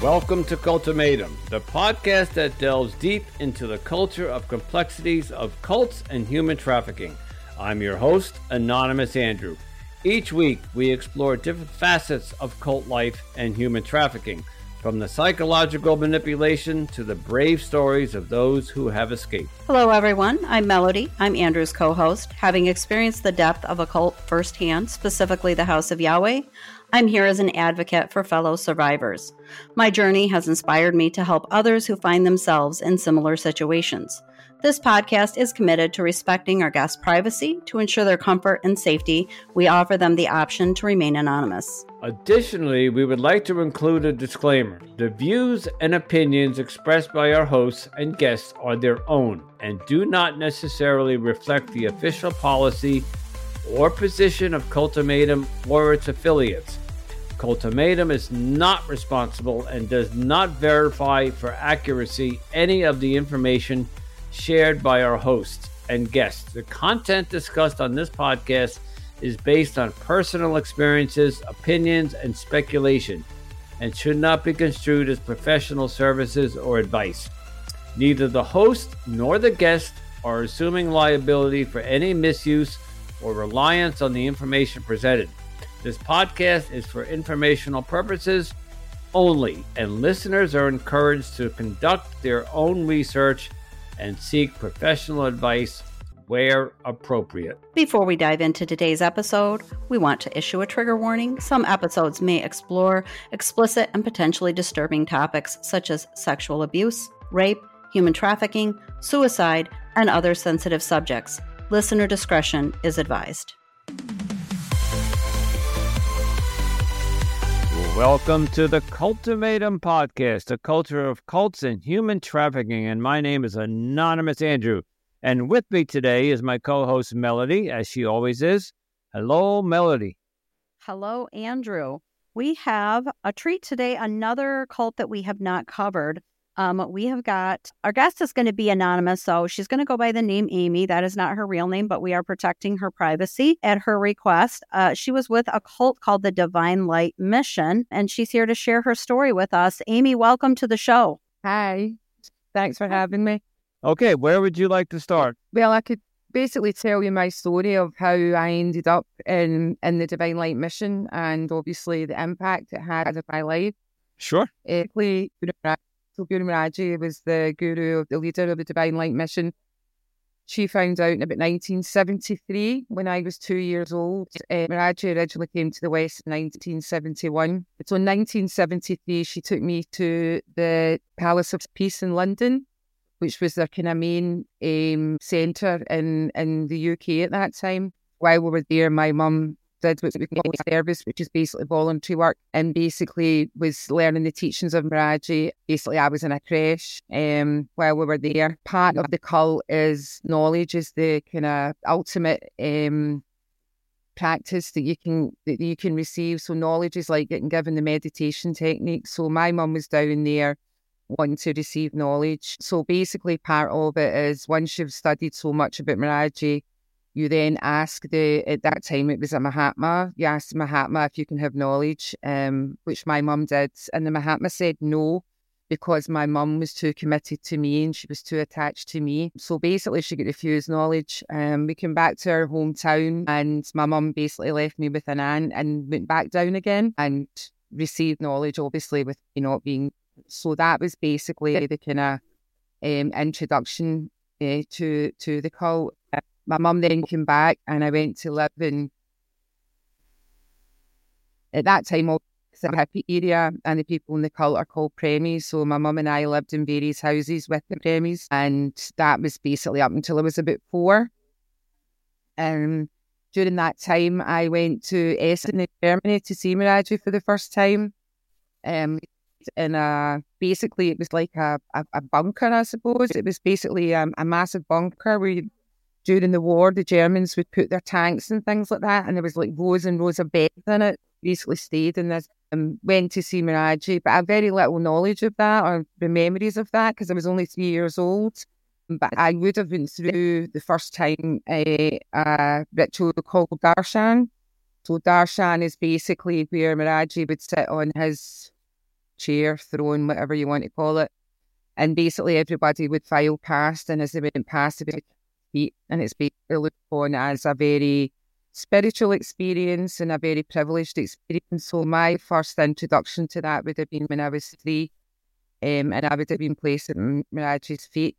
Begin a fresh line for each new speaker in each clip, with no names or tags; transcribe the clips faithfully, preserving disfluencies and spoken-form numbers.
Welcome to Cultimatum, the podcast that delves deep into the culture of complexities of cults and human trafficking. I'm your host, Anonymous Andrew. Each week, we explore different facets of cult life and human trafficking, from the psychological manipulation to the brave stories of those who have escaped.
Hello, everyone. I'm Melody. I'm Andrew's co-host. Having experienced the depth of a cult firsthand, specifically the House of Yahweh, I'm here as an advocate for fellow survivors. My journey has inspired me to help others who find themselves in similar situations. This podcast is committed to respecting our guests' privacy. To ensure their comfort and safety, we offer them the option to remain anonymous.
Additionally, we would like to include a disclaimer. The views and opinions expressed by our hosts and guests are their own and do not necessarily reflect the official policy or position of Cultimatum or its affiliates. Cultimatum is not responsible and does not verify for accuracy any of the information shared by our hosts and guests. The content discussed on this podcast is based on personal experiences, opinions, and speculation, and should not be construed as professional services or advice. Neither the host nor the guest are assuming liability for any misuse or reliance on the information presented. This podcast is for informational purposes only, and listeners are encouraged to conduct their own research and seek professional advice where appropriate.
Before we dive into today's episode, we want to issue a trigger warning. Some episodes may explore explicit and potentially disturbing topics such as sexual abuse, rape, human trafficking, suicide, and other sensitive subjects. Listener discretion is advised.
Welcome to the Cultimatum Podcast, a culture of cults and human trafficking, and my name is Anonymous Andrew. And with me today is my co-host Melody, as she always is. Hello, Melody.
Hello, Andrew. We have a treat today, another cult that we have not covered. Um, we have got, our guest is going to be anonymous, so she's going to go by the name Amy. That is not her real name, but we are protecting her privacy at her request. Uh, she was with a cult called the Divine Light Mission, and she's here to share her story with us. Amy, welcome to the show.
Hi. Thanks for having me.
Okay, where would you like to start?
Well, I could basically tell you my story of how I ended up in, in the Divine Light Mission and obviously the impact it had on my life.
Sure.
Uh, So Guru Maharaji was the guru, the leader of the Divine Light Mission. She found out in about nineteen seventy-three, when I was two years old. Uh, Maharaji originally came to the West in nineteen seventy-one. So in nineteen seventy-three, she took me to the Palace of Peace in London, which was their kind of main um, centre in, in the U K at that time. While we were there, my mum did what we call service, which is basically voluntary work, and basically was learning the teachings of Maharaji. Basically, I was in a creche um, while we were there. Part of the cult is knowledge is the kind of ultimate um, practice that you can that you can receive. So knowledge is like getting given the meditation technique. So my mum was down there wanting to receive knowledge. So basically, part of it is once you've studied so much about Maharaji, you then ask the, at that time it was a Mahatma, you ask the Mahatma if you can have knowledge, um, which my mum did. And the Mahatma said no, because my mum was too committed to me and she was too attached to me. So basically she got refused knowledge. Um, we came back to our hometown and my mum basically left me with an aunt and went back down again and received knowledge, obviously, with me not being. So that was basically the kind of um, introduction uh, to, to the cult. My mum then came back and I went to live in, at that time, it's a hippie area and the people in the cult are called premies. So my mum and I lived in various houses with the premies, and that was basically up until I was about four. Um, during that time, I went to Essen in Germany to see Maharaji for the first time. Um, in a, basically it was like a, a, a bunker, I suppose. It was basically um, a massive bunker where you, during the war, the Germans would put their tanks and things like that, and there was like rows and rows of beds in it. Basically stayed in this, um, went to see Maharaji, but I had very little knowledge of that or the memories of that because I was only three years old. But I would have been through the first time a, a ritual called Darshan. So Darshan is basically where Maharaji would sit on his chair, throne, whatever you want to call it. And basically everybody would file past, and as they went past, they would feet, and it's basically looked upon as a very spiritual experience and a very privileged experience. So my first introduction to that would have been when I was three, um, and I would have been placed at Mirage's feet.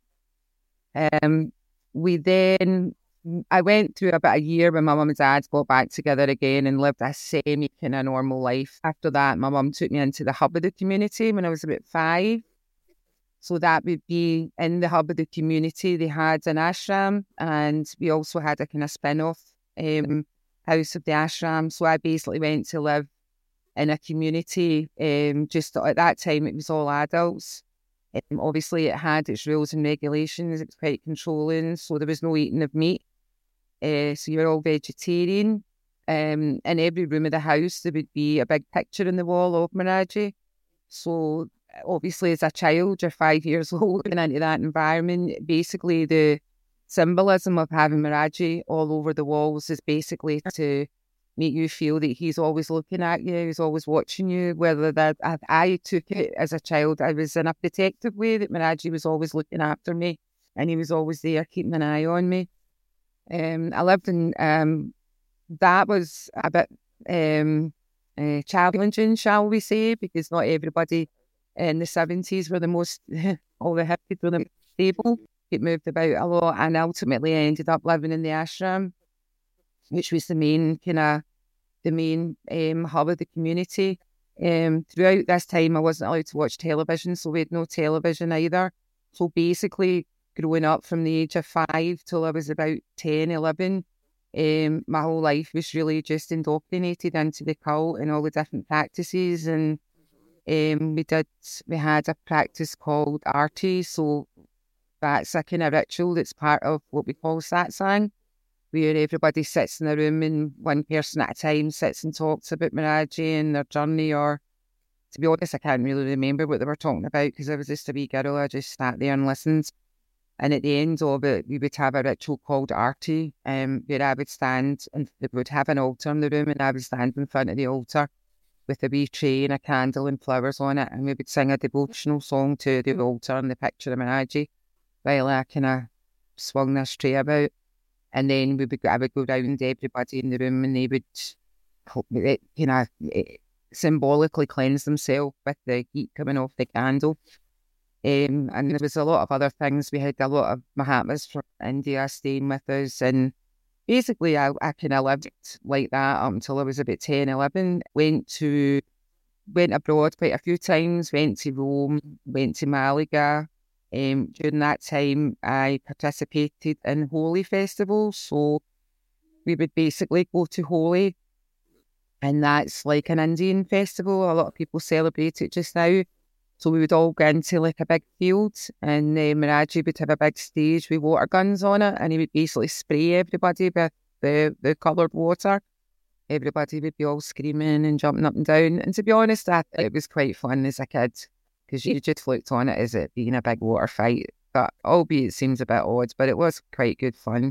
Um, we then, I went through about a year when my mum and dad got back together again and lived a semi kind of normal life. After that, my mum took me into the hub of the community when I was about five. So that would be in the hub of the community. They had an ashram, and we also had a kind of spin-off um, house of the ashram. So I basically went to live in a community. Um, just at that time, it was all adults. Um, obviously, it had its rules and regulations. It was quite controlling, so there was no eating of meat. Uh, so you're all vegetarian. Um, in every room of the house, there would be a big picture on the wall of Mirage. So obviously, as a child, you're five years old, and into that environment, basically the symbolism of having Mirage all over the walls is basically to make you feel that he's always looking at you, he's always watching you. Whether that I, I took it as a child, I was in a protective way, that Mirage was always looking after me, and he was always there keeping an eye on me. Um, I lived in, um, that was a bit um, uh, challenging, shall we say, because not everybody in the seventies were the most, all the hippies were the most stable. It moved about a lot, and ultimately I ended up living in the ashram, which was the main kind of, the main um, hub of the community. Um, throughout this time, I wasn't allowed to watch television, so we had no television either. So basically, growing up from the age of five till I was about ten, eleven, um, my whole life was really just indoctrinated into the cult and all the different practices. And um, we did, we had a practice called Arti, so that's a kind of ritual that's part of what we call satsang, where everybody sits in a room and one person at a time sits and talks about Mirage and their journey. Or, to be honest, I can't really remember what they were talking about because I was just a wee girl. I just sat there and listened. And at the end of it, we would have a ritual called Arti, um, where I would stand, and we would have an altar in the room, and I would stand in front of the altar with a wee tray and a candle and flowers on it, and we would sing a devotional song to the altar and the picture of Mirage while I kind of swung this tray about. And then we would, I would go round everybody in the room, and they would, you know, symbolically cleanse themselves with the heat coming off the candle. Um, and there was a lot of other things. We had a lot of Mahatmas from India staying with us, and basically I, I kind of lived like that up until I was about ten, eleven. Went to, went abroad quite a few times, went to Rome, went to Malaga. Um, during that time, I participated in Holi festivals. So we would basically go to Holi, and that's like an Indian festival. A lot of people celebrate it just now. So we would all go into like a big field, and uh, Mirage would have a big stage with water guns on it, and he would basically spray everybody with the, the coloured water. Everybody would be all screaming and jumping up and down. And to be honest, I, it was quite fun as a kid, because you just looked on it as it being a big water fight. But albeit it seems a bit odd, but it was quite good fun.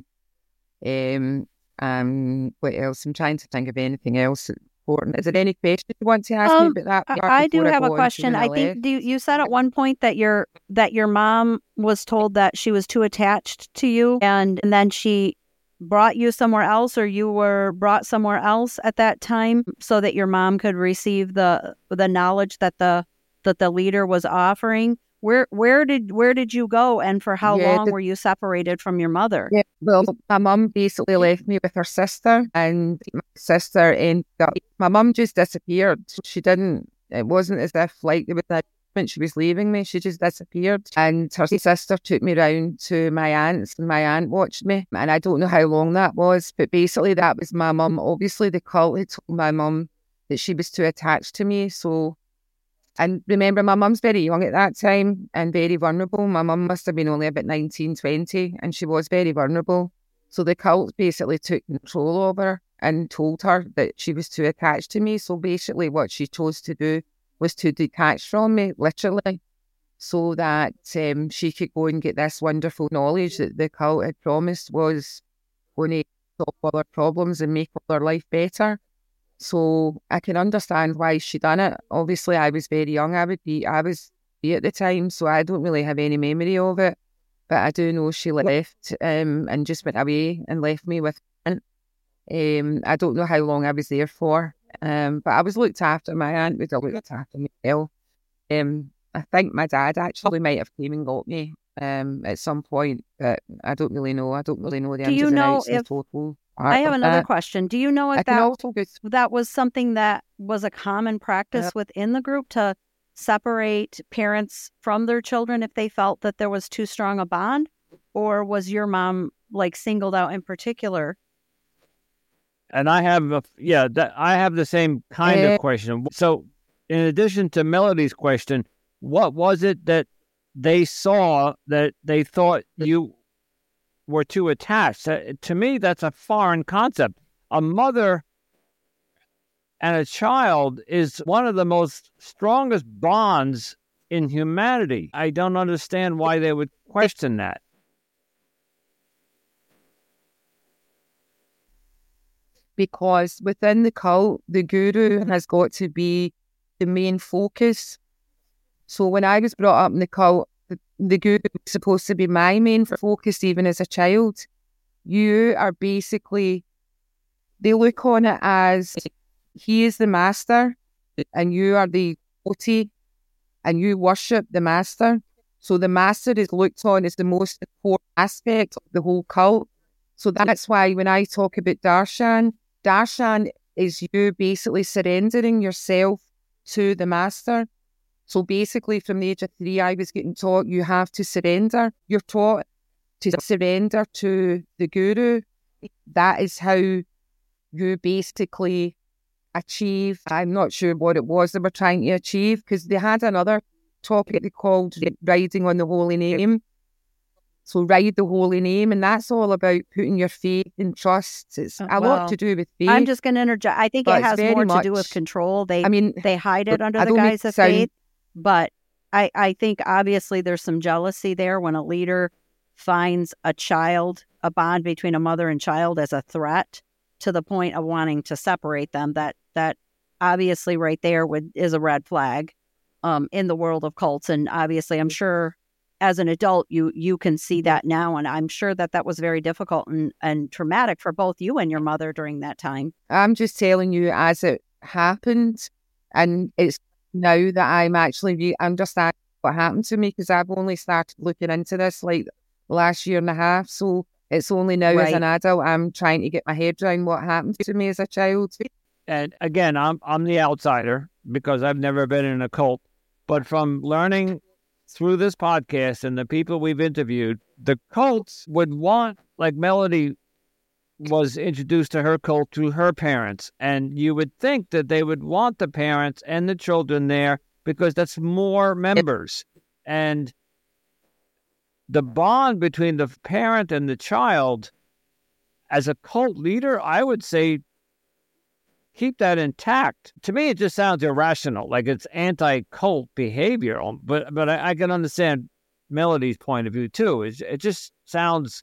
Um, um, what else? I'm trying to think of anything else important. Is there any question you want to ask
um,
me about that?
I, I do have a question. I think do you, you said at one point that your that your mom was told that she was too attached to you, and, and then she brought you somewhere else, or you were brought somewhere else at that time, so that your mom could receive the the knowledge that the that the leader was offering. Where where did where did you go, and for how
yeah,
long
the,
were you separated from your mother?
Yeah, well, my mum basically left me with her sister, and my sister ended up, my mum just disappeared. She didn't, it wasn't as if like there was a moment she was leaving me, she just disappeared. And her sister took me round to my aunt's, and my aunt watched me, and I don't know how long that was, but basically that was my mum. Obviously the cult had told my mum that she was too attached to me, so. And remember, my mum's very young at that time and very vulnerable. My mum must have been only about nineteen, twenty, and she was very vulnerable. So the cult basically took control over her and told her that she was too attached to me. So basically what she chose to do was to detach from me, literally, so that um, she could go and get this wonderful knowledge that the cult had promised was going to solve all her problems and make all her life better. So I can understand why she done it. Obviously, I was very young. I would be, I was be at the time, so I don't really have any memory of it. But I do know she left um, and just went away and left me with an aunt. Um, I don't know how long I was there for, um, but I was looked after. My aunt was looked after me well. Um, I think my dad actually might have came and got me um, at some point, but I don't really know. I don't really know the
Do
ins
you
and
know
outs and
if-
total.
I have another
that.
question. Do you know if
I can
that
also go
that was something that was a common practice
Yeah.
within the group to separate parents from their children if they felt that there was too strong a bond? Or was your mom like singled out in particular?
And I have, a, yeah, that, I have the same kind
Eh.
of question. So, in addition to Melody's question, what was it that they saw that they thought you were too attached? Uh, To me, that's a foreign concept. A mother and a child is one of the most strongest bonds in humanity. I don't understand why they would question that.
Because within the cult, the guru has got to be the main focus. So when I was brought up in the cult, the, the guru was supposed to be my main focus even as a child. You are basically, they look on it as he is the master and you are the devotee and you worship the master. So the master is looked on as the most important aspect of the whole cult. So that's why when I talk about darshan, darshan is you basically surrendering yourself to the master. So basically from the age of three, I was getting taught you have to surrender. You're taught to surrender to the guru. That is how you basically achieve. I'm not sure what it was they were trying to achieve, because they had another topic they called riding on the holy name. So ride the holy name, and that's all about putting your faith and trust. It's
Uh,
a
well,
lot to do with faith.
I'm just going to interject. I think
but
it
it's
has
very
more to do with
much-
control. They
I mean,
they hide it under
I
the
don't mean
guise
to
of
sound-
faith, but I, I think obviously there's some jealousy there when a leader finds a child, a bond between a mother and child as a threat to the point of wanting to separate them. That that obviously right there would is a red flag um, in the world of cults. And obviously I'm sure as an adult, you you can see that now. And I'm sure that that was very difficult and, and traumatic for both you and your mother during that time.
I'm just telling you as it happened, and it's now that I'm actually re- understanding what happened to me, because I've only started looking into this like the last year and a half. So it's only now as
Right.
an adult I'm trying to get my head around what happened to me as a child.
And again, I'm I'm the outsider because I've never been in a cult. But from learning through this podcast and the people we've interviewed, the cults would want, like Melody was introduced to her cult through her parents. And you would think that they would want the parents and the children there because that's more members. And the bond between the parent and the child, as a cult leader, I would say keep that intact. To me, it just sounds irrational, like it's anti-cult behavior. But but I, I can understand Melody's point of view too. It, it just sounds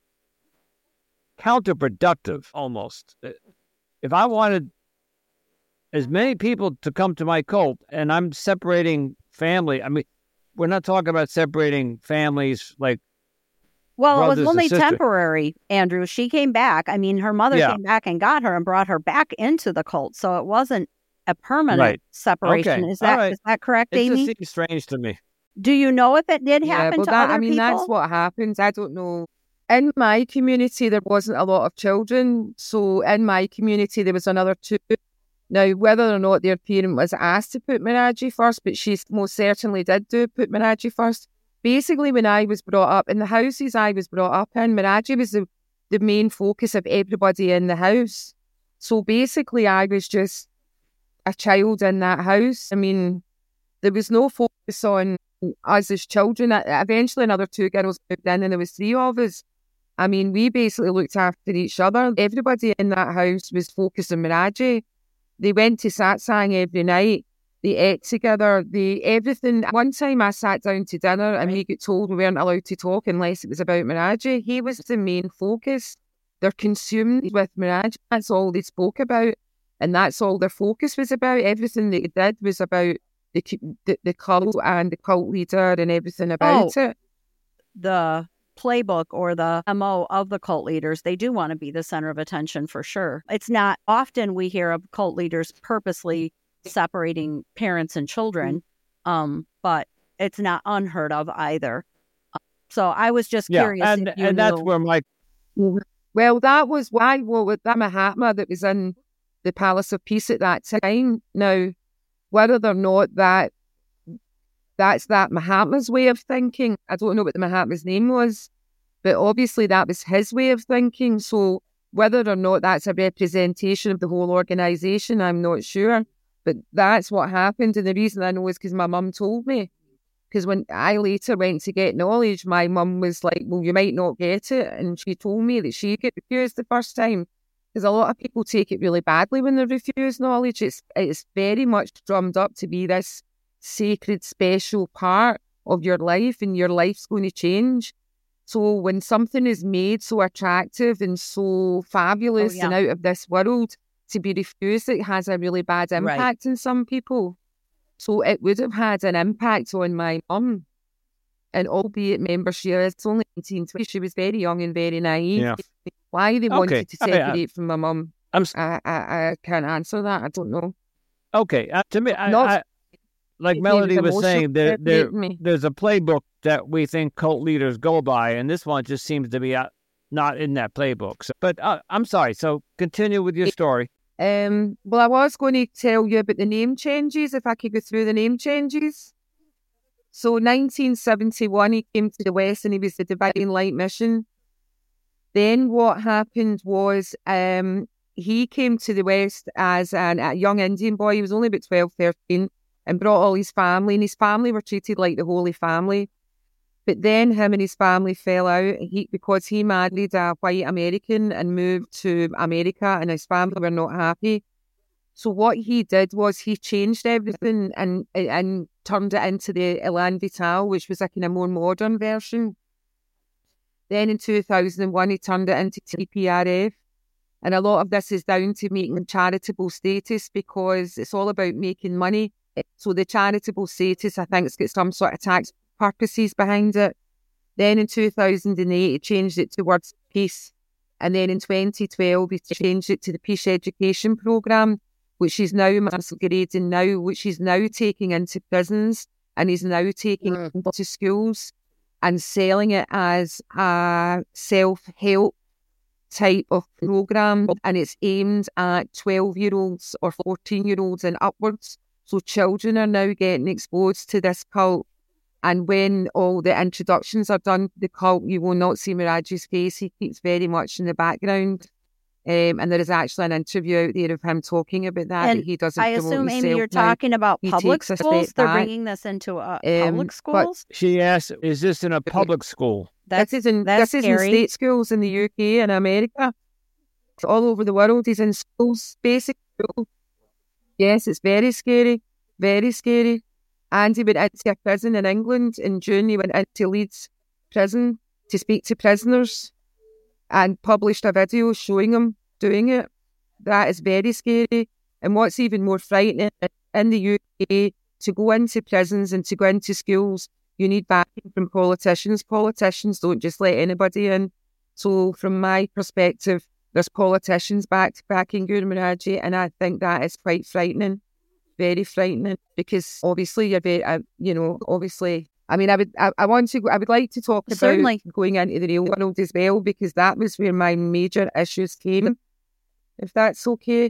counterproductive almost. If I wanted as many people to come to my cult and I'm separating family, I mean, we're not talking about separating families like
Well, it
brothers
was
and
only
sisters.
temporary, Andrew. She came back. I mean, her mother
Yeah.
came back and got her and brought her back into the cult. So it wasn't a permanent
Right.
separation.
Okay.
Is that
All right.
is that correct,
it
Amy?
just seems strange to me.
Do you know if it did
Yeah,
happen
well,
to
that,
other
I mean,
people?
that's what happens. I don't know. In my community, there wasn't a lot of children. So in my community, there was another two. Now, whether or not their parent was asked to put Miraji first, but she most certainly did do put Miraji first. Basically, when I was brought up, in the houses I was brought up in, Miraji was the, the main focus of everybody in the house. So basically, I was just a child in that house. I mean, there was no focus on us as children. Eventually, another two girls moved in and there was three of us. I mean, we basically looked after each other. Everybody in that house was focused on Miraji. They went to satsang every night. They ate together. They everything. One time I sat down to dinner and we got told we weren't allowed to talk unless it was about Miraji. He was the main focus. They're consumed with Miraji. That's all they spoke about. And that's all their focus was about. Everything they did was about the the, the cult and the cult leader and everything about
Oh.
it.
The playbook or the M O of the cult leaders, they do want to be the center of attention for sure. It's not often we hear of cult leaders purposely separating parents and children, um, but it's not unheard of either. So I was just
Yeah,
curious
and,
if you
and that's
knew.
where my
Well, that was why, well, with that Mahatma that was in the Palace of Peace at that time. Now, whether or not that that's that Mahatma's way of thinking, I don't know what the Mahatma's name was, but obviously that was his way of thinking. So whether or not that's a representation of the whole organisation, I'm not sure. But that's what happened. And the reason I know is because my mum told me. Because when I later went to get knowledge, my mum was like, well, you might not get it. And she told me that she got refused the first time. Because a lot of people take it really badly when they're refused knowledge. It's, it's very much drummed up to be this sacred, special part of your life, and your life's going to change. So when something is made so attractive and so fabulous
Oh, yeah.
and out of this world, to be refused, it has a really bad impact on some people. So it would have had an impact on my mum. And albeit, remember, she is only nineteen, twenty, she was very young and very naive.
Yeah.
Why they
Okay.
wanted to
I mean, I-
separate from my mum,
I'm s-
I, I, I can't answer that. I don't know.
okay. Uh, to me, I,
Not-
I, like
It
Melody was
emotional
saying, there, there,
separating me.
there's a playbook that we think cult leaders go by, and this one just seems to be uh, not in that playbook. So, but uh, I'm sorry. So continue with your story.
Um, well, I was going to tell you about the name changes, if I could go through the name changes. So nineteen seventy-one, he came to the West and he was the Divine Light Mission. Then what happened was um, he came to the West as an, a young Indian boy. He was only about twelve, thirteen, and brought all his family. And his family were treated like the Holy Family. But then him and his family fell out he, because he married a white American and moved to America, and his family were not happy. So what he did was he changed everything and and turned it into the Elan Vital, which was a kind of more modern version. Then in two thousand one, he turned it into T P R F. And a lot of this is down to making charitable status, because it's all about making money. So the charitable status, I think, it's got some sort of tax purposes behind it. Then in two thousand eight, he changed it towards peace. And then in twenty twelve, he changed it to the Peace Education Programme, which is now masquerading now, which he's now taking into prisons, and he's now taking
Mm.
it into schools and selling it as a self-help type of programme. And it's aimed at twelve-year-olds or fourteen-year-olds and upwards. So children are now getting exposed to this cult. And when all the introductions are done to the cult, you will not see Mirage's face. He keeps very much in the background. Um, and there is actually an interview out there of him talking about that.
And
that he doesn't
I
promote
assume, Amy,
himself
you're
now.
talking about
He
public
takes a step
schools. They're
back.
bringing this into uh,
Um,
public
but-
schools.
She asked, "Is this in a public school?"
That's
this is in
that's
this is in
scary.
state schools in the U K and America. It's all over the world. He's in schools, basic schools. Yes, it's very scary, very scary. And he went into a prison in England in June. He went into Leeds prison to speak to prisoners and published a video showing him doing it. That is very scary. And what's even more frightening, in the U K, to go into prisons and to go into schools, you need backing from politicians. Politicians don't just let anybody in. So from my perspective, there's politicians back backing Guru Maharaj, and I think that is quite frightening, very frightening, because obviously you're very, uh, you know, obviously, I mean, I would, I, I want to, I would like to talk about
Certainly.
going into the real world as well, because that was where my major issues came, if that's okay.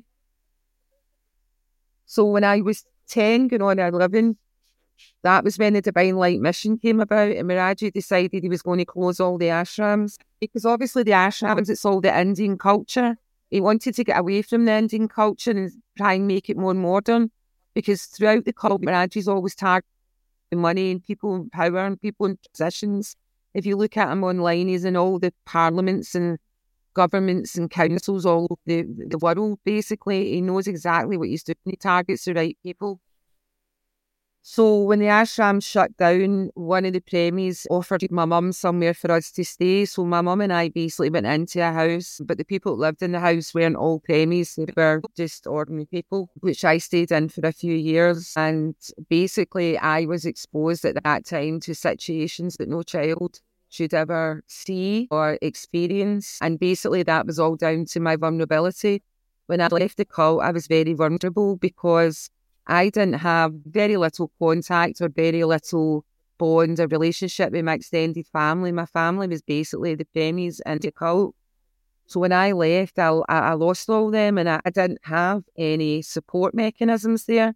So when I was ten, going on eleven, that was when the Divine Light Mission came about, and Miraji decided he was going to close all the ashrams, because obviously the ashrams, it's all the Indian culture. He wanted to get away from the Indian culture and try and make it more modern, because throughout the cult, Miraji's always targeting money and people in power and people in positions. If you look at him online, he's in all the parliaments and governments and councils all over the, the world, basically. He knows exactly what he's doing. He targets the right people. So when the ashram shut down, one of the premies offered my mum somewhere for us to stay. So my mum and I basically went into a house, but the people that lived in the house weren't all premies. They were just ordinary people, which I stayed in for a few years. And basically I was exposed at that time to situations that no child should ever see or experience. And basically that was all down to my vulnerability. When I left the cult, I was very vulnerable because I didn't have very little contact or very little bond or relationship with my extended family. My family was basically the premies and the cult. So when I left, I, I lost all them, and I, I didn't have any support mechanisms there.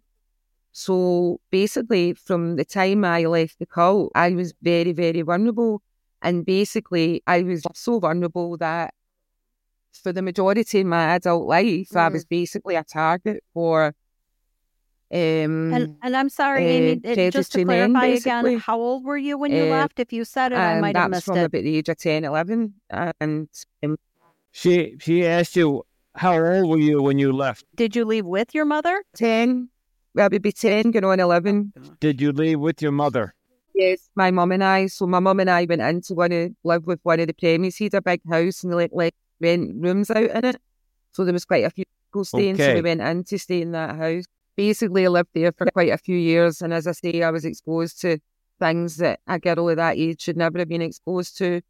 So basically from the time I left the cult, I was very, very vulnerable. And basically I was so vulnerable that for the majority of my adult life, mm. I was basically a target for Um,
and and I'm sorry, uh, Amy, it, just to clarify men, again, how old were you when you uh, left? If you said it, I might have missed
it. That's from
it.
about the age of ten, eleven. And um,
she she asked you, how old were you when you left?
Did you leave with your mother?
ten. Well, it would be ten, going on eleven.
Did you leave with your mother?
Yes, my mum and I. So my mum and I went into one of, live with one of the premies. He had a big house and they let, let rent rooms out in it. So there was quite a few people staying, okay. So we went in to stay in that house. Basically, I lived there for quite a few years, and as I say, I was exposed to things that a girl of that age should never have been exposed to,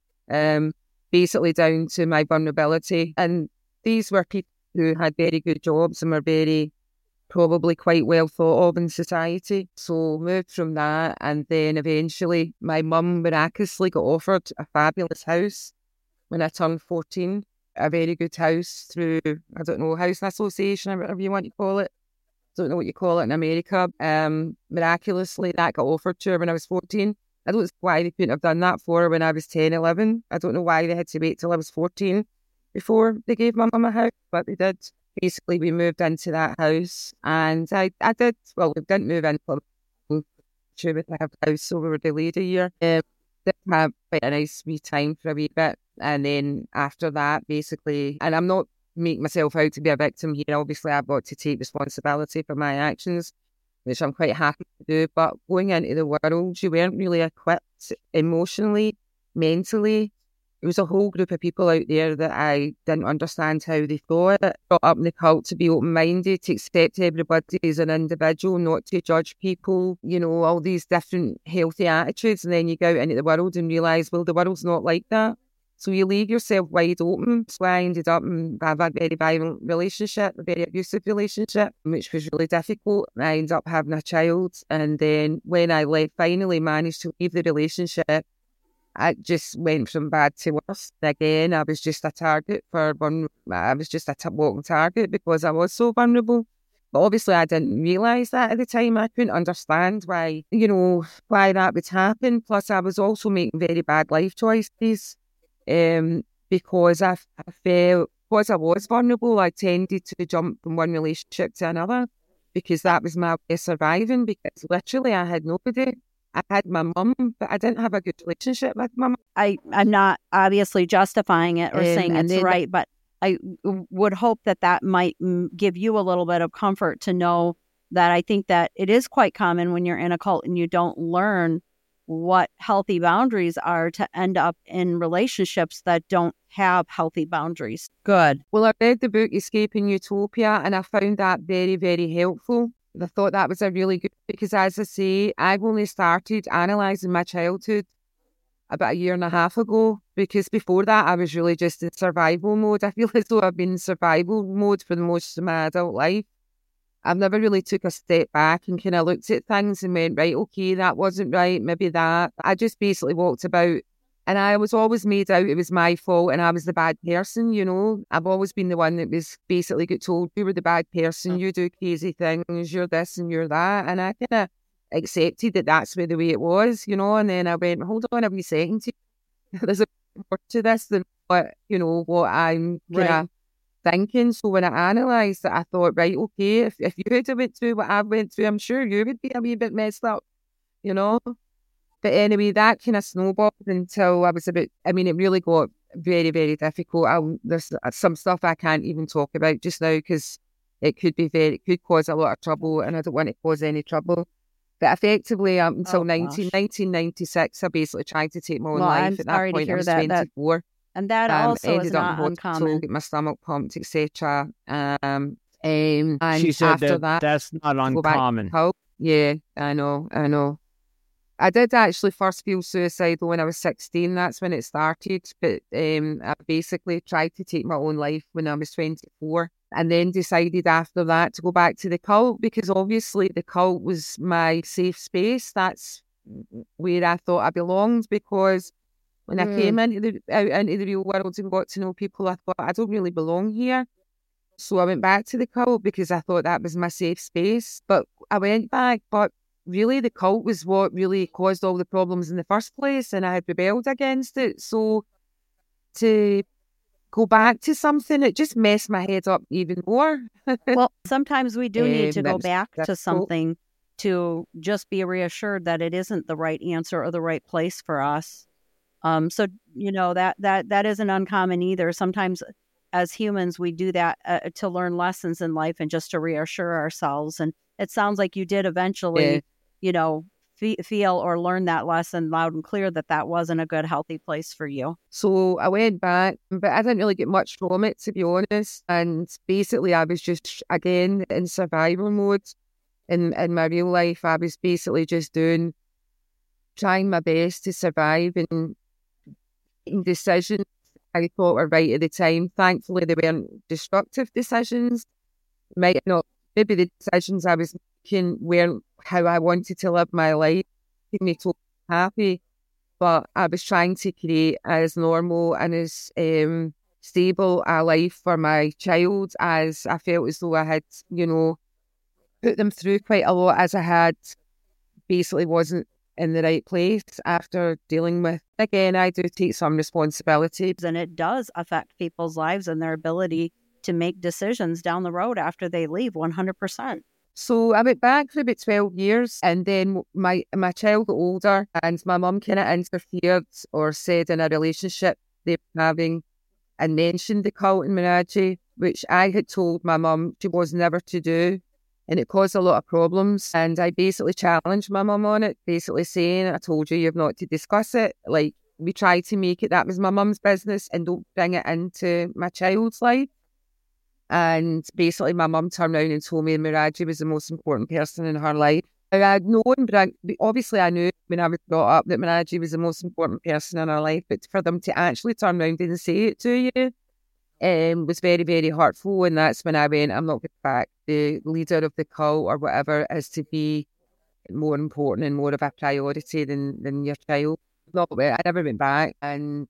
um, basically down to my vulnerability. And these were people who had very good jobs and were very, probably quite well thought of in society. So moved from that, and then eventually my mum miraculously got offered a fabulous house when I turned fourteen, a very good house through, I don't know, housing association or whatever you want to call it. Don't know what you call it in America. Um, miraculously, that got offered to her when I was fourteen. I don't know why they couldn't have done that for her when I was ten, eleven. I don't know why they had to wait till I was fourteen before they gave my mum a house, but they did. Basically, we moved into that house, and I, I did, well, we didn't move in for sure we have a house, so we were delayed a year. Um, did have quite a nice wee time for a wee bit, and then after that, basically, and I'm not make myself out to be a victim here. Obviously, I've got to take responsibility for my actions, which I'm quite happy to do. But going into the world, you weren't really equipped emotionally, mentally. There was a whole group of people out there that I didn't understand how they thought. Brought up in the cult to be open-minded, to accept everybody as an individual, not to judge people, you know, all these different healthy attitudes. And then you go out into the world and realise, well, the world's not like that. So you leave yourself wide open. So I ended up in a very violent relationship, a very abusive relationship, which was really difficult. I ended up having a child. And then when I left, finally managed to leave the relationship, I just went from bad to worse. Again, I was just a target for one. I was just a t- walking target because I was so vulnerable. But obviously I didn't realise that at the time. I couldn't understand why, you know, why that would happen. Plus I was also making very bad life choices. Um, because I, I felt, because I was vulnerable, I tended to jump from one relationship to another because that was my way of surviving, because literally I had nobody. I had my mum, but I didn't have a good relationship with my mum.
I, I'm not obviously justifying it or um, saying it's then, right, but I would hope that that might give you a little bit of comfort to know that I think that it is quite common when you're in a cult and you don't learn what healthy boundaries are to end up in relationships that don't have healthy boundaries. Good.
Well, I read the book Escaping Utopia, and I found that very, very helpful. I thought that was a really good, because as I say, I've only started analysing my childhood about a year and a half ago, because before that I was really just in survival mode. I feel as though I've been in survival mode for the most of my adult life. I've never really took a step back and kind of looked at things and went, right, okay, that wasn't right, maybe that. I just basically walked about, and I was always made out it was my fault and I was the bad person, you know. I've always been the one that was basically got told, you were the bad person, you do crazy things, you're this and you're that. And I kind of accepted that that's the way it was, you know. And then I went, hold on a wee second, there's a more to this than what, you know, what I'm kind of right. thinking. So when I analysed it, I thought, right, okay, if, if you had went through what I went through, I'm sure you would be a wee bit messed up, you know. But anyway, that kind of snowballed until I was a bit, I mean, it really got very, very difficult. I, there's some stuff I can't even talk about just now because it could be very, it could cause a lot of trouble, and I don't want to cause any trouble. But effectively, um, until
Oh,
nineteen,
gosh.
nineteen ninety-six, I basically tried to take my own
Well, I'm
life. At that
sorry to
point, I
hear
was
that. That
twenty-four.
and that
Um,
also is
ended up in
not
hospital,
uncommon.
get my stomach pumped, et cetera. Um, um, and
She said
after
that
that,
that's not
to go back to
uncommon.
help. Yeah, I know, I know. I did actually first feel suicidal when I was sixteen. That's when it started. But um, I basically tried to take my own life when I was twenty-four, and then decided after that to go back to the cult, because obviously the cult was my safe space. That's where I thought I belonged, because when I
Mm.
came into the out into the real world and got to know people, I thought I don't really belong here. So I went back to the cult because I thought that was my safe space. But I went back, but really the cult was what really caused all the problems in the first place, and I had rebelled against it. So to go back to something, it just messed my head up even more.
Well, sometimes we do need
Um,
to
that
go
was
back to
difficult.
something to just be reassured that it isn't the right answer or the right place for us. Um, so you know that that that isn't uncommon either. Sometimes, as humans, we do that uh, to learn lessons in life and just to reassure ourselves. And it sounds like you did eventually,
Yeah.
you know, fe- feel or learn that lesson loud and clear that that wasn't a good, healthy place for you.
So I went back, but I didn't really get much from it, to be honest. And basically, I was just, again, in survival mode. In, in my real life, I was basically just doing, trying my best to survive and making decisions I thought were right at the time. Thankfully, they weren't destructive decisions. Might not, maybe the decisions I was making weren't how I wanted to live my life, making me totally happy. But I was trying to create as normal and as um, stable a life for my child, as I felt as though I had, you know, put them through quite a lot, as I had basically wasn't in the right place after dealing with. Again, I do take some responsibility.
And it does affect people's lives and their ability to make decisions down the road after they leave, one hundred percent.
So I went back for about twelve years, and then my my child got older, and my mum kind of interfered or said in a relationship they were having and mentioned the cult in Mirage, which I had told my mum she was never to do, and it caused a lot of problems. And I basically challenged my mum on it, basically saying, I told you you've not to discuss it. Like, we tried to make it that was my mum's business and don't bring it into my child's life. And basically my mum turned around and told me Mirage was the most important person in her life. I had known, but I, obviously I knew when I was brought up that Mirage was the most important person in her life, but for them to actually turn around and say it to you um, was very, very hurtful. And that's when I went, I'm not going back. The leader of the cult or whatever is to be more important and more of a priority than, than your child. No, I never went back. And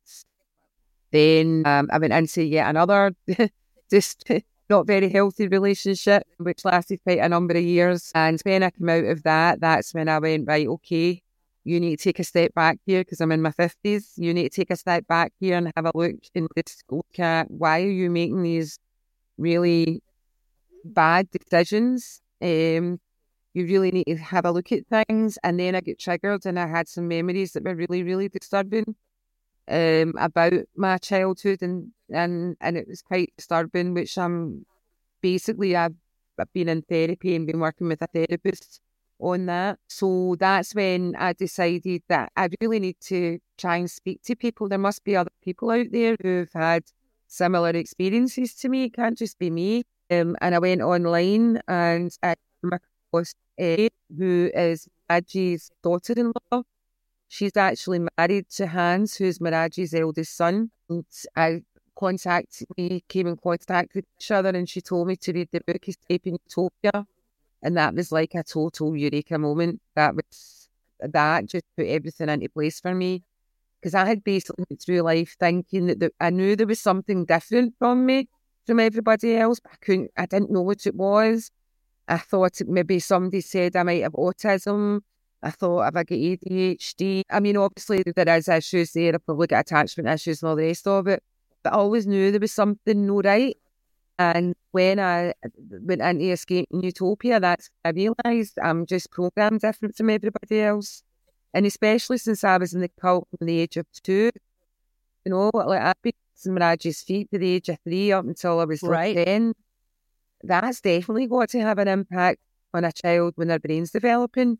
then um, I went into yet another just not very healthy relationship, which lasted quite a number of years. And when I came out of that, that's when I went, right, okay, you need to take a step back here because I'm in my fifties. You need to take a step back here and have a look and just look at why are you making these really bad decisions. Um, you really need to have a look at things. And then I get triggered and I had some memories that were really, really disturbing um, about my childhood, and, and, and it was quite disturbing, which I'm basically, I've, I've been in therapy and been working with a therapist on that. So that's when I decided that I really need to try and speak to people. There must be other people out there who've had similar experiences to me. It can't just be me. Um, and I went online and I came across Eddie, who is Mirage's daughter-in-law. She's actually married to Hans, who's Mirage's eldest son. And I contacted me, came in contact with each other, and she told me to read the book Escaping Utopia. And that was like a total eureka moment. That was, that just put everything into place for me. Because I had basically went through life thinking that the, I knew there was something different from me, from everybody else, but I couldn't, I didn't know what it was. I thought maybe somebody said I might have autism. I thought if I get A D H D. I mean, obviously there is issues there. I probably get attachment issues and all the rest of it. But I always knew there was something no right. And when I went into Escaping Utopia, that's when I realised I'm just programmed different from everybody else. And especially since I was in the cult from the age of two, you know, like I've been in Mirage's feet to the age of three up until I was
Right.
like ten. That's definitely got to have an impact on a child when their brain's developing.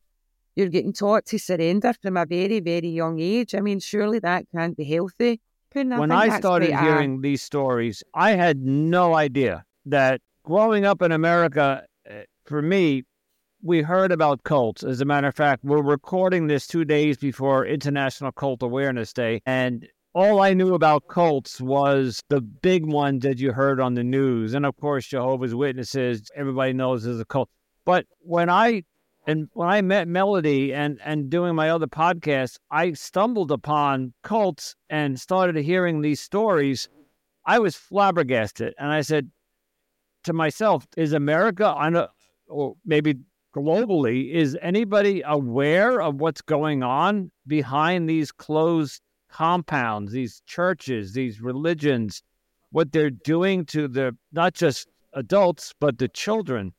you're getting taught to surrender from a very, very young age. I mean, surely that can't be healthy. And I
when
think
I
that's
started
quite a-
hearing these stories, I had no idea that growing up in America, uh, for me, we heard about cults. As a matter of fact, we're recording this two days before International Cult Awareness Day, and all I knew about cults was the big ones that you heard on the news. And of course, Jehovah's Witnesses, everybody knows is a cult. But when I and when I met Melody and, and doing my other podcasts, I stumbled upon cults and started hearing these stories. I was flabbergasted. And I said to myself, is America, on a, or maybe globally, is anybody aware of what's going on behind these closed compounds, these churches, these religions, what they're doing to the, not just adults, but the children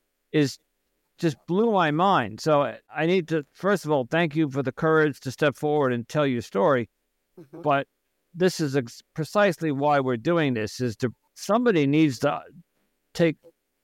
is just blew my mind. So I need to, first of all, thank you for the courage to step forward and tell your story. Mm-hmm. But this is ex- precisely why we're doing this, is to, somebody needs to take,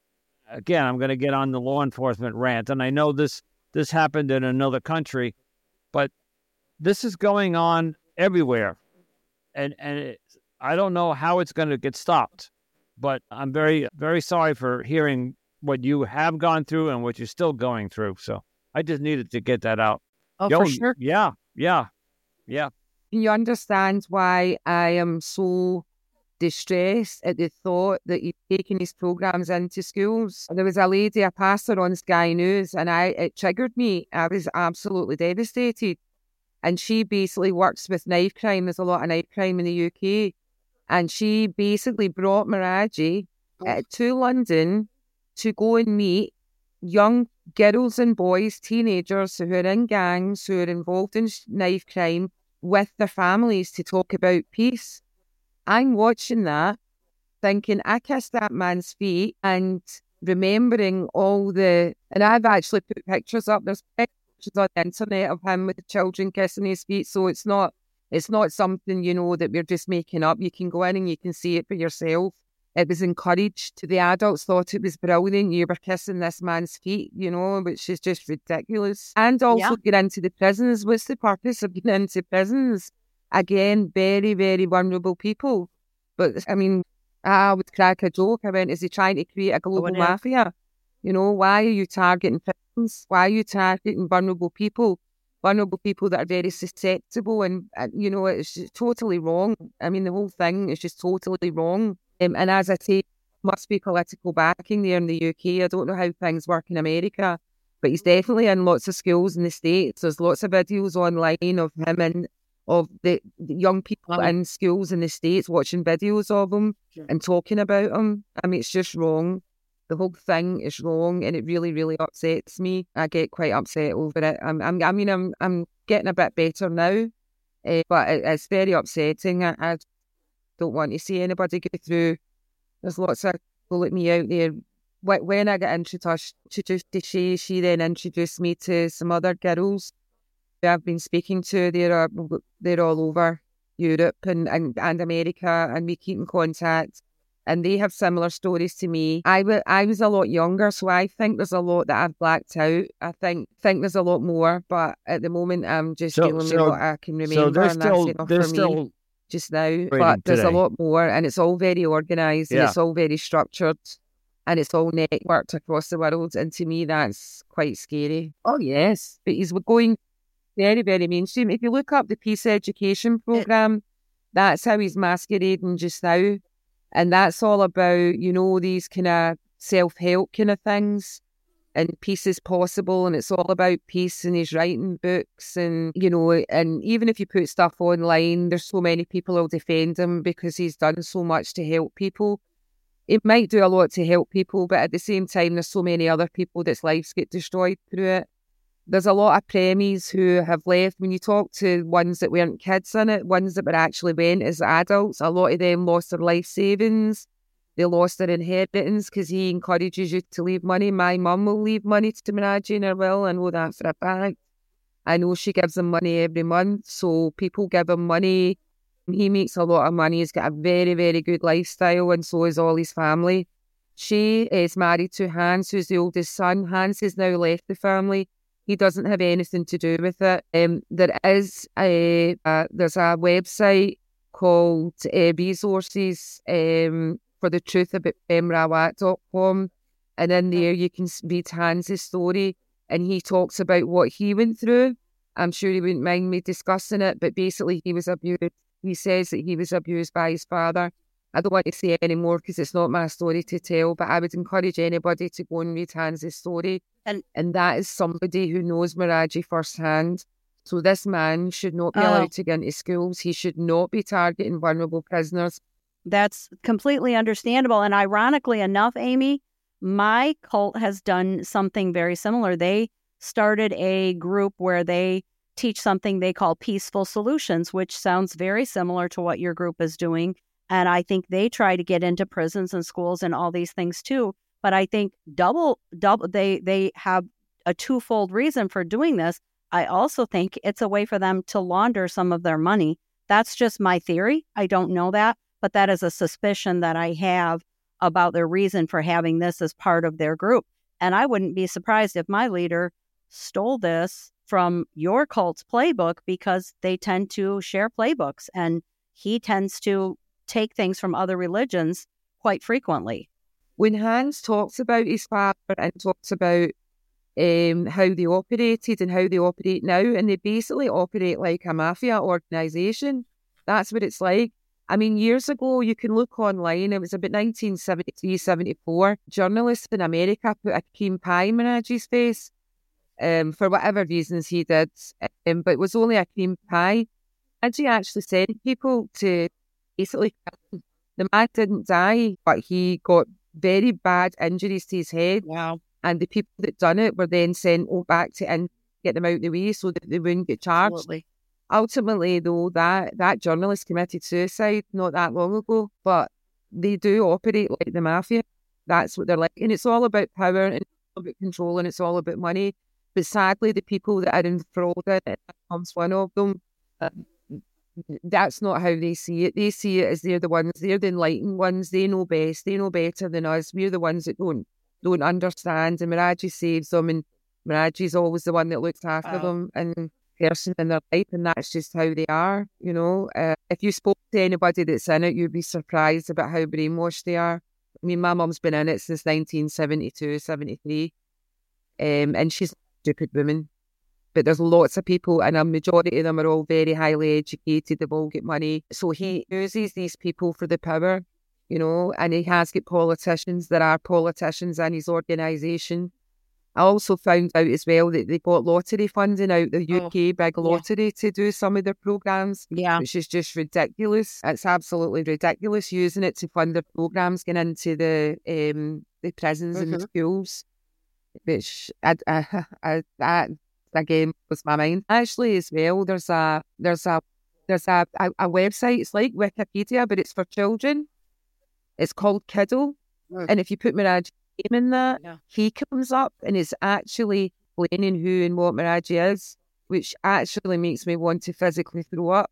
again, I'm going to get on the law enforcement rant. And I know this, this happened in another country, but this is going on everywhere. And, and it, I don't know how it's going to get stopped, but I'm very, very sorry for hearing what you have gone through and what you're still going through. So I just needed to get that out.
Oh,
Yo,
for sure.
Yeah, yeah, yeah.
You understand why I am so distressed at the thought that you've taken these programs into schools. There was a lady, a pastor on Sky News, and I it triggered me. I was absolutely devastated. And she basically works with knife crime. There's a lot of knife crime in the U K. And she basically brought Meraji uh, to London to go and meet young girls and boys, teenagers who are in gangs, who are involved in knife crime, with their families to talk about peace. I'm watching that, thinking, I kissed that man's feet, and remembering all the, and I've actually put pictures up, there's pictures on the internet of him with the children kissing his feet, so it's not, it's not something, you know, that we're just making up. You can go in and you can see it for yourself. It was encouraged. The adults thought it was brilliant. You were kissing this man's feet, you know, which is just ridiculous. And also yeah. get into the prisons. What's the purpose of getting into prisons? Again, very, very vulnerable people. But, I mean, I would crack a joke. I went, is he trying to create a global oh, mafia? You know, why are you targeting prisons? Why are you targeting vulnerable people? Vulnerable people that are very susceptible. And, uh, you know, it's just totally wrong. I mean, the whole thing is just totally wrong. Um, and as I say, must be political backing there in the U K. I don't know how things work in America, but he's definitely in lots of schools in the States. There's lots of videos online of him and of the, the young people oh. in schools in the States watching videos of him sure. and talking about him. I mean, it's just wrong. The whole thing is wrong, and it really, really upsets me. I get quite upset over it. I'm, I'm I mean, I'm, I'm getting a bit better now, uh, but it, it's very upsetting. I, I don't want to see anybody go through. There's lots of people like me out there. When I got introduced to she, she then introduced me to some other girls who I've been speaking to. They're, they're all over Europe and, and, and America, and we keep in contact. And they have similar stories to me. I, w- I was a lot younger, so I think there's a lot that I've blacked out. I think think there's a lot more, but at the moment I'm just so, dealing so, with what I can remember, so and
still,
that's enough for
still...
me. Just now, but there's today. a lot more, and it's all very organised, yeah. and it's all very structured, and it's all networked across the world, and to me that's quite scary. Oh yes, but he's going very, very mainstream. If you look up the Peace Education Programme, it, that's how he's masquerading just now, and that's all about, you know, these kind of self-help kind of things, and peace is possible, and it's all about peace, and he's writing books, and, you know, and even if you put stuff online, there's so many people who'll defend him because he's done so much to help people. It might do a lot to help people, but at the same time, there's so many other people that's lives get destroyed through it. There's a lot of premies who have left. When you talk to ones that weren't kids in it, ones that were actually went as adults, a lot of them lost their life savings. They lost their inheritance because he encourages you to leave money. My mum will leave money to Meraji in her will. I know that for a fact. I know she gives him money every month. So people give him money. He makes a lot of money. He's got a very, very good lifestyle, and so is all his family. She is married to Hans, who's the oldest son. Hans has now left the family. He doesn't have anything to do with it. Um, there is a, uh, there's a website called uh, Resources um, for the Truth About Prem Rawat dot com, and in there you can read Hans' story, and he talks about what he went through. I'm sure he wouldn't mind me discussing it, but basically he was abused. He says that he was abused by his father. I don't want to say any more because it's not my story to tell, but I would encourage anybody to go and read Hans' story. And, and that is somebody who knows Meraji firsthand. So this man should not be oh. allowed to get into schools. He should not be targeting vulnerable prisoners.
That's completely understandable. And ironically enough, Amy, my cult has done something very similar. They started a group where they teach something they call peaceful solutions, which sounds very similar to what your group is doing. And I think they try to get into prisons and schools and all these things too. But I think double, double, they, they have a twofold reason for doing this. I also think it's a way for them to launder some of their money. That's just my theory. I don't know that, but that is a suspicion that I have about their reason for having this as part of their group. And I wouldn't be surprised if my leader stole this from your cult's playbook, because they tend to share playbooks and he tends to take things from other religions quite frequently.
When Hans talks about his father and talks about um, how they operated and how they operate now, and they basically operate like a mafia organisation. That's what it's like. I mean, years ago, you can look online, it was about nineteen seventy-three, seventy-four, journalists in America put a cream pie in Meraji's face um, for whatever reasons he did, um, but it was only a cream pie. Meraji actually sent people to basically, the man didn't die, but he got very bad injuries to his head.
Wow.
And the people that done it were then sent back to and get them out of the way so that they wouldn't get charged.
Absolutely.
Ultimately, though, that, that journalist committed suicide not that long ago, but they do operate like the mafia. That's what they're like. And it's all about power and it's all about control and it's all about money. But sadly, the people that are enthralled in it, becomes one of them, uh, that's not how they see it. They see it as they're the ones, they're the enlightened ones, they know best, they know better than us. We're the ones that don't don't understand, and Meraji saves them, and Meraji's always the one that looks after wow. them and person in their life, and that's just how they are, you know. Uh, if you spoke to anybody that's in it, you'd be surprised about how brainwashed they are. I mean, my mum's been in it since nineteen seventy-two, seventy-three, um, and she's a stupid woman. But there's lots of people, and a majority of them are all very highly educated, they've all got money. So he uses these people for the power, you know, and he has got politicians. There are politicians in his organisation. I also found out as well that they got lottery funding out the U K, oh, big lottery, yeah. to do some of their programmes,
yeah.
which is just ridiculous. It's absolutely ridiculous, using it to fund their programmes, getting into the um, the prisons mm-hmm. and the schools, which I, I, I, that again was my mind. Actually, as well, there's a there's a there's a, a, a website. It's like Wikipedia, but it's for children. It's called Kiddle, mm. and if you put Meraji name in that, yeah. he comes up and is actually explaining who and what Meraji is, which actually makes me want to physically throw up.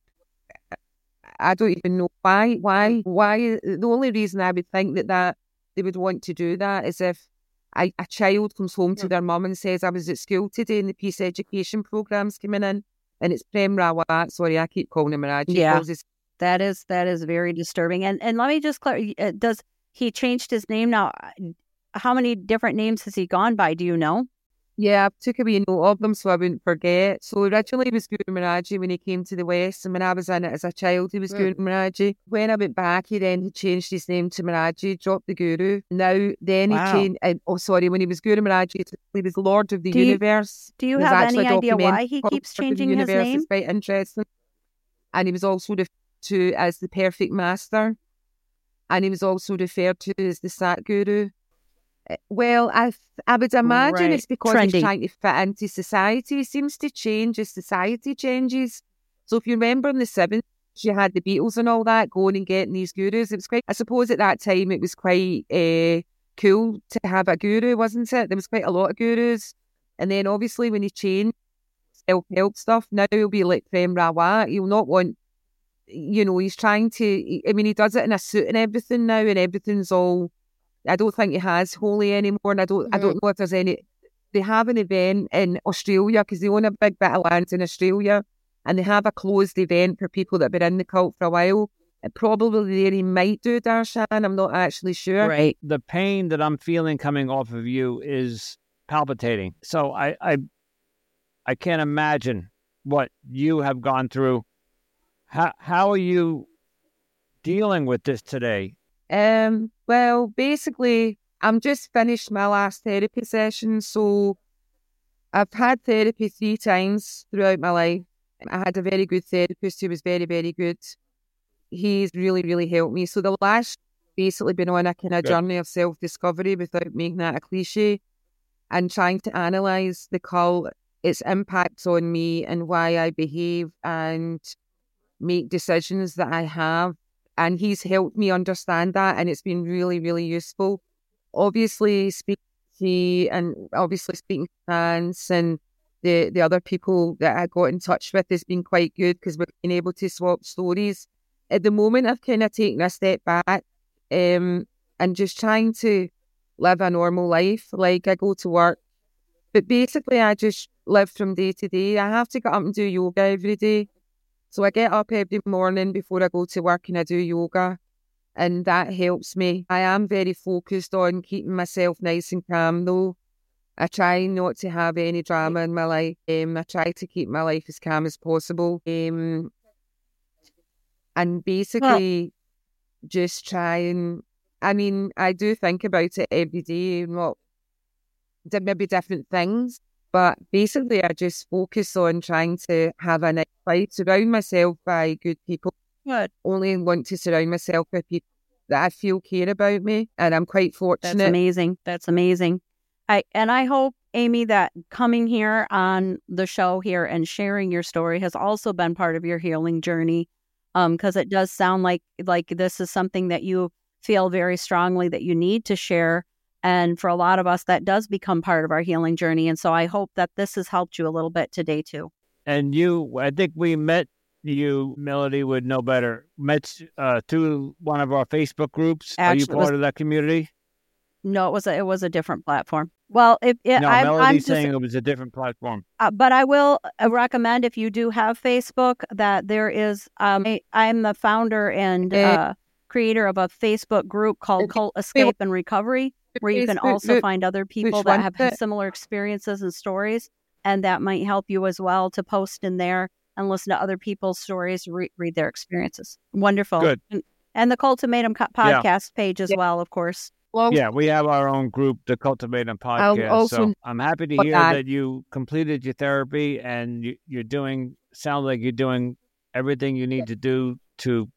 I don't even know why. Why? Why? The only reason I would think that, that they would want to do that is if I, a child comes home to their mum and says, I was at school today and the peace education programme's coming in, and it's Prem Rawat. Sorry, I keep calling him Meraji.
Yeah, his- that is that is very disturbing. And and let me just clarify, does he changed his name now? How many different names has he gone by? Do you know?
Yeah, I took a wee note of them so I wouldn't forget. So originally he was Guru Meraji when he came to the West, and when I was in it as a child, he was mm. Guru Meraji. When I went back, he then he changed his name to Meraji, dropped the Guru. Now, then wow. he changed, uh, oh sorry, when he was Guru Meraji, he was Lord of the
do
Universe.
You, do you have any idea why he keeps changing his name?
It's quite interesting. And he was also referred to as the Perfect Master. And he was also referred to as the Sat Guru. Well, I I would imagine right. it's because Trendy. he's trying to fit into society. He seems to change as society changes. So if you remember in the seventies, you had the Beatles and all that going and getting these gurus. It was quite, I suppose at that time it was quite uh, cool to have a guru, wasn't it? There was quite a lot of gurus. And then obviously when he changed self-help stuff, now he'll be like Prem Rawat. He'll not want, you know, he's trying to, I mean, he does it in a suit and everything now, and everything's all, I don't think he has holy anymore, and I don't, mm-hmm. I don't know if there's any. they have an event in Australia, because they own a big bit of land in Australia, and they have a closed event for people that have been in the cult for a while. And probably there he might do Darshan. I'm not actually sure.
Right. The pain that I'm feeling coming off of you is palpitating. So I, I, I can't imagine what you have gone through. How how are you dealing with this today?
Um. Well, basically, I'm just finished my last therapy session, so I've had therapy three times throughout my life. I had a very good therapist who was very, very good. He's really, really helped me. So the last, basically been on a kind of journey of self-discovery, without making that a cliche, and trying to analyse the cult, its impacts on me and why I behave and make decisions that I have. And he's helped me understand that, and it's been really, really useful. Obviously, speaking to and obviously speaking to fans and the, the other people that I got in touch with has been quite good, because we've been able to swap stories. At the moment, I've kind of taken a step back um, and just trying to live a normal life. Like, I go to work, but basically I just live from day to day. I have to get up and do yoga every day. So I get up every morning before I go to work and I do yoga, and that helps me. I am very focused on keeping myself nice and calm though. I try not to have any drama in my life. Um, I try to keep my life as calm as possible. Um, and basically well, just try and, I mean, I do think about it every day and what, maybe different things. But basically, I just focus on trying to have a nice life, surround myself by good people.
Good.
Only want to surround myself with people that I feel care about me, and I'm quite fortunate.
That's amazing. That's amazing. I and I hope, Amy, that coming here on the show here and sharing your story has also been part of your healing journey, um, because it does sound like like this is something that you feel very strongly that you need to share. And for a lot of us, that does become part of our healing journey. And so I hope that this has helped you a little bit today, too.
And you, I think we met you, Melody would know better, met uh, through one of our Facebook groups. Actually, Are you part was, of that community?
No, it was a, it was a different platform. Well, if it,
no,
I,
Melody's
I'm
saying
just,
it was a different platform.
Uh, but I will recommend, if you do have Facebook, that there is, um, a, I'm the founder and uh, creator of a Facebook group called Cult Escape and Recovery, where you can also find other people that have had similar experiences and stories, and that might help you as well to post in there and listen to other people's stories, re- read their experiences. Wonderful.
Good.
And, and the Cultivatum co- podcast yeah. page as yeah. well, of course.
Well,
yeah, we have our own group, the Cultivatum podcast. Also, so I'm happy to hear that. that you completed your therapy and you, you're doing, sounds like you're doing everything you need to do to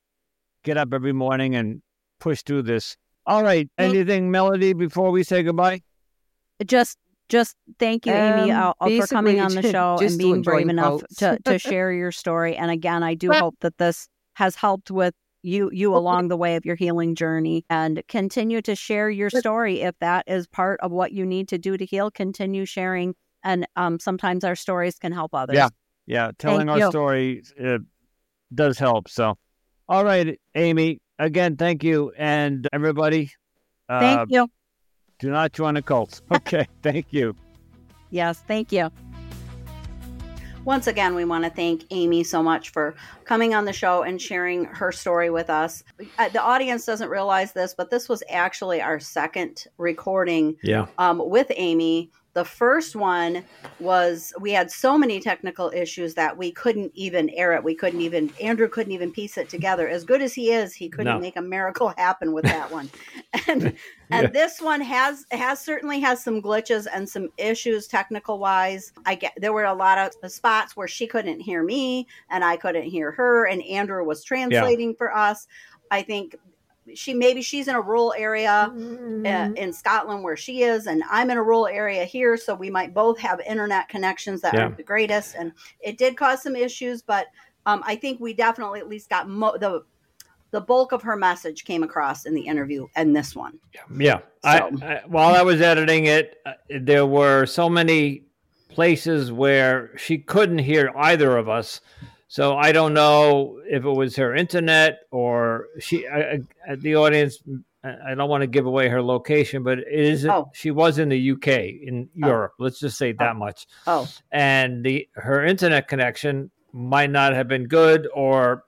get up every morning and push through this. All right. Anything, Melody, before we say goodbye?
Just just thank you, Amy, um, uh, for coming on the show and being brave enough to, to share your story. And again, I do hope that this has helped with you you along the way of your healing journey, and continue to share your story. If that is part of what you need to do to heal, continue sharing. And um, sometimes our stories can help others.
Yeah. Yeah. Telling thank our you. story uh, does help. So, all right, Amy. Again, thank you. And everybody, uh,
thank you.
Do not join a cult. Okay, thank you.
Yes, thank you. Once again, we want to thank Amy so much for coming on the show and sharing her story with us. Uh, the audience doesn't realize this, but this was actually our second recording
yeah.
um, with Amy. The first one was, we had so many technical issues that we couldn't even air it. We couldn't even, Andrew couldn't even piece it together. As good as he is, he couldn't no. make a miracle happen with that one. And and yeah. this one has has certainly has some glitches and some issues technical wise. I get there were a lot of spots where she couldn't hear me and I couldn't hear her, and Andrew was translating yeah. for us. I think she maybe she's in a rural area mm-hmm. uh, in Scotland where she is, and I'm in a rural area here, so we might both have internet connections that yeah. aren't the greatest, and it did cause some issues, but um, I think we definitely at least got mo- the the bulk of her message came across in the interview and this one.
Yeah, so. I, I, while I was editing it, uh, there were so many places where she couldn't hear either of us. So I don't know if it was her internet or she, I, I, the audience, I don't want to give away her location, but it is,
Oh.
she was in the U K, in
Oh.
Europe. Let's just say that
Oh.
much.
Oh.
And the, her internet connection might not have been good, or,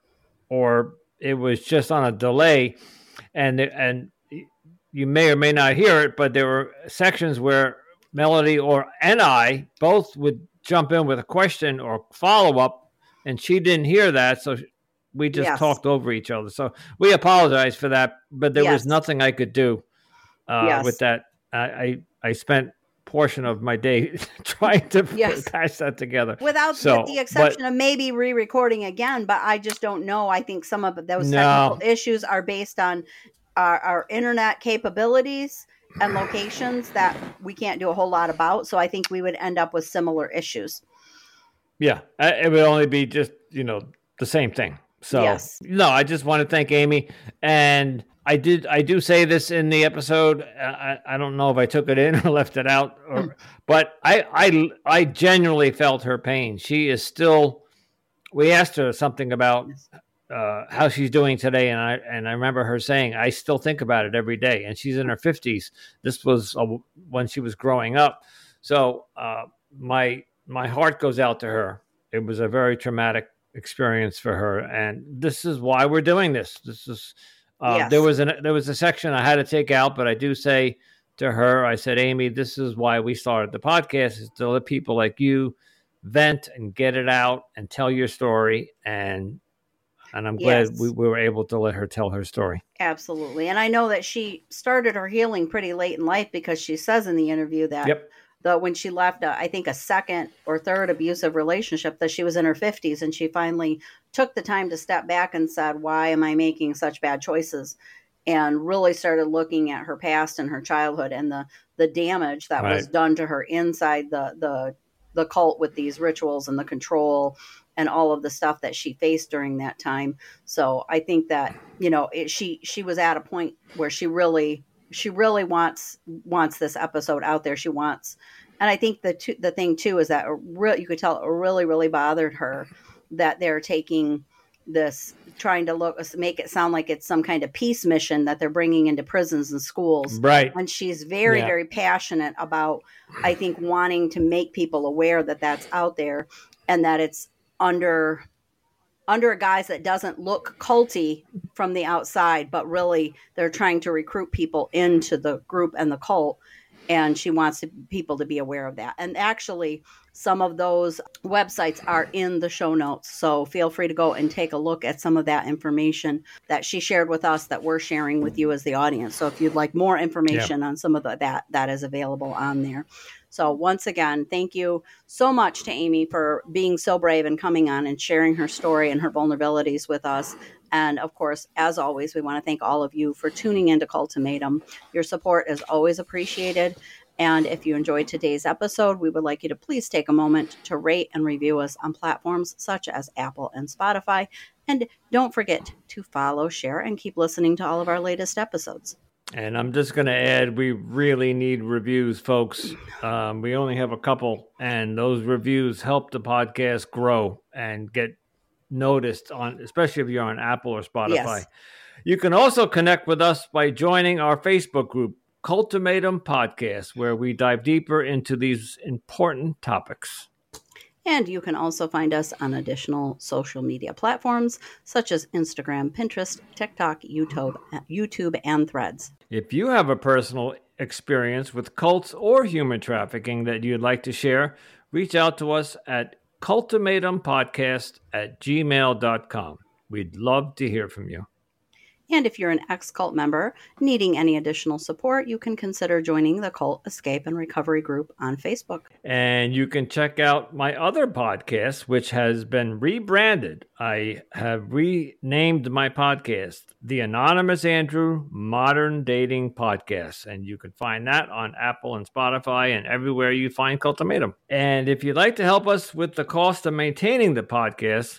or it was just on a delay. And, and you may or may not hear it, but there were sections where Melody or, and I both would jump in with a question or follow up, and she didn't hear that, so we just
Yes.
talked over each other. So we apologize for that, but there
Yes.
was nothing I could do uh,
Yes.
with that. I, I I spent portion of my day trying to
Yes.
patch that together.
Without
So,
with the exception
but-
of maybe re-recording again, but I just don't know. I think some of those
No.
technical issues are based on our, our internet capabilities and locations that we can't do a whole lot about. So I think we would end up with similar issues.
Yeah, I- it would only be just, you know, the same thing. So,
Yes.
no, I just want to thank Amy. And I did, I do say this in the episode. I, I don't know if I took it in or left it out, or, but I, I, I genuinely felt her pain. She is still, we asked her something about uh, how she's doing today. And I, and I remember her saying, I still think about it every day. And she's in her fifties. This was uh, when she was growing up. So uh, my, my heart goes out to her. It was a very traumatic experience for her, and this is why we're doing this. This is uh,
Yes.
there was an there was a section I had to take out, but I do say to her, I said, Amy, this is why we started the podcast, is to let people like you vent and get it out and tell your story. And and I'm glad
Yes.
we, we were able to let her tell her story.
Absolutely. And I know that she started her healing pretty late in life, because she says in the interview that
Yep.
the, when she left, uh, I think, a second or third abusive relationship, that she was in her fifties, and she finally took the time to step back and said, why am I making such bad choices? And really started looking at her past and her childhood and the, the damage that was
Right.
done to her inside the, the, the cult, with these rituals and the control and all of the stuff that she faced during that time. So I think that, you know, it, she, she was at a point where she really, she really wants, wants this episode out there. She wants, and I think the two, the thing too, is that it re- you could tell it really, really bothered her that they're taking this, trying to look, make it sound like it's some kind of peace mission that they're bringing into prisons and schools.
Right.
And she's very,
Yeah.
very passionate about, I think, wanting to make people aware that that's out there, and that it's under under a guise that doesn't look culty from the outside, but really they're trying to recruit people into the group and the cult. And she wants to, people to be aware of that. And actually, some of those websites are in the show notes. So feel free to go and take a look at some of that information that she shared with us, that we're sharing with you as the audience. So if you'd like more information on some of the, that, that is available on there. So once again, thank you so much to Amy for being so brave and coming on and sharing her story and her vulnerabilities with us. And of course, as always, we want to thank all of you for tuning into Cultimatum. Your support is always appreciated. And if you enjoyed today's episode, we would like you to please take a moment to rate and review us on platforms such as Apple and Spotify. And don't forget to follow, share, and keep listening to all of our latest episodes.
And I'm just going to add, we really need reviews, folks. Um, we only have a couple, and those reviews help the podcast grow and get noticed on, especially if you're on Apple or Spotify.
Yes.
You can also connect with us by joining our Facebook group, Cultimatum Podcast, where we dive deeper into these important topics.
And you can also find us on additional social media platforms such as Instagram, Pinterest, TikTok, YouTube, YouTube, and Threads.
If you have a personal experience with cults or human trafficking that you'd like to share, reach out to us at cultimatumpodcast at gmail dot com. We'd love to hear from you.
And if you're an ex-cult member needing any additional support, you can consider joining the Cult Escape and Recovery group on Facebook.
And you can check out my other podcast, which has been rebranded. I have renamed my podcast, The Anonymous Andrew Modern Dating Podcast. And you can find that on Apple and Spotify and everywhere you find Cultimatum. And if you'd like to help us with the cost of maintaining the podcast,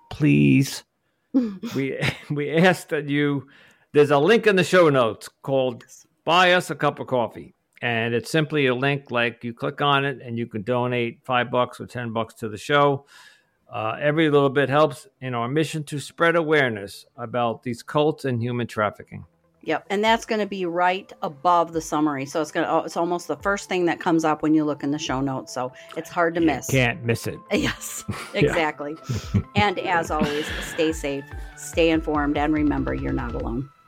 please we we ask that you, there's a link in the show notes called Buy Us a Cup of Coffee. And it's simply a link, like you click on it and you can donate five bucks or ten bucks to the show. Uh, every little bit helps in our mission to spread awareness about these cults and human trafficking.
Yep, and that's going to be right above the summary. So it's going to, it's almost the first thing that comes up when you look in the show notes. So it's hard to
you
miss.
Can't miss it.
Yes, exactly. And as always, stay safe, stay informed, and remember, you're not alone.